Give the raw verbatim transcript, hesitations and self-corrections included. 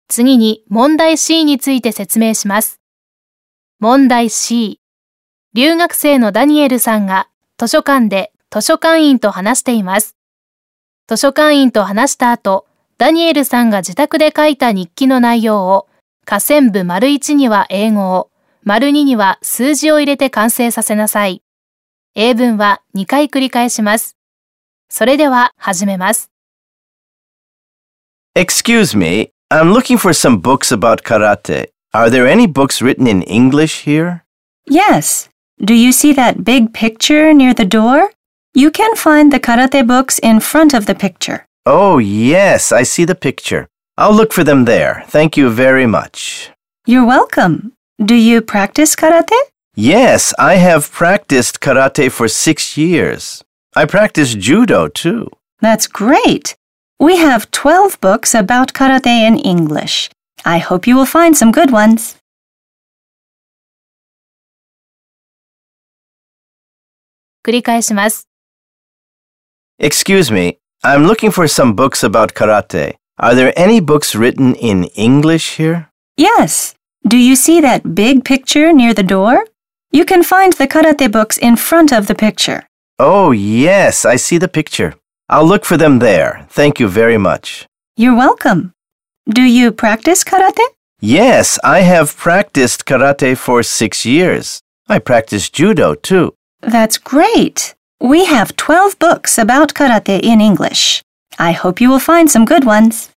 次に問題 シー について説明します。問題 シー。留学生のダニエルさんが図書館で図書館員と話しています。図書館員と話した後、ダニエルさんが自宅で書いた日記の内容を下線部 いち には英語を、に には数字を入れて完成させなさい。英文はにかい繰り返します。それでは始めます。 Excuse me, I'm looking for some books about karate. Are there any books written in English here? Yes. Do you see that big picture near the door? You can find the karate books in front of the picture. Oh, yes, I see the picture. I'll look for them there. Thank you very much. You're welcome. Do you practice karate? Yes, I have practiced karate for six years. I practice judo, too. That's great. We have twelve books about karate in English. I hope you will find some good ones. 繰り返します。 Excuse me, I'm looking for some books about karate. Are there any books written in English here? Yes. Do you see that big picture near the door? You can find the karate books in front of the picture. Oh, yes, I see the picture. I'll look for them there. Thank you very much. You're welcome. Do you practice karate? Yes, I have practiced karate for six years. I practice judo, too. That's great. We have twelve books about karate in English. I hope you will find some good ones.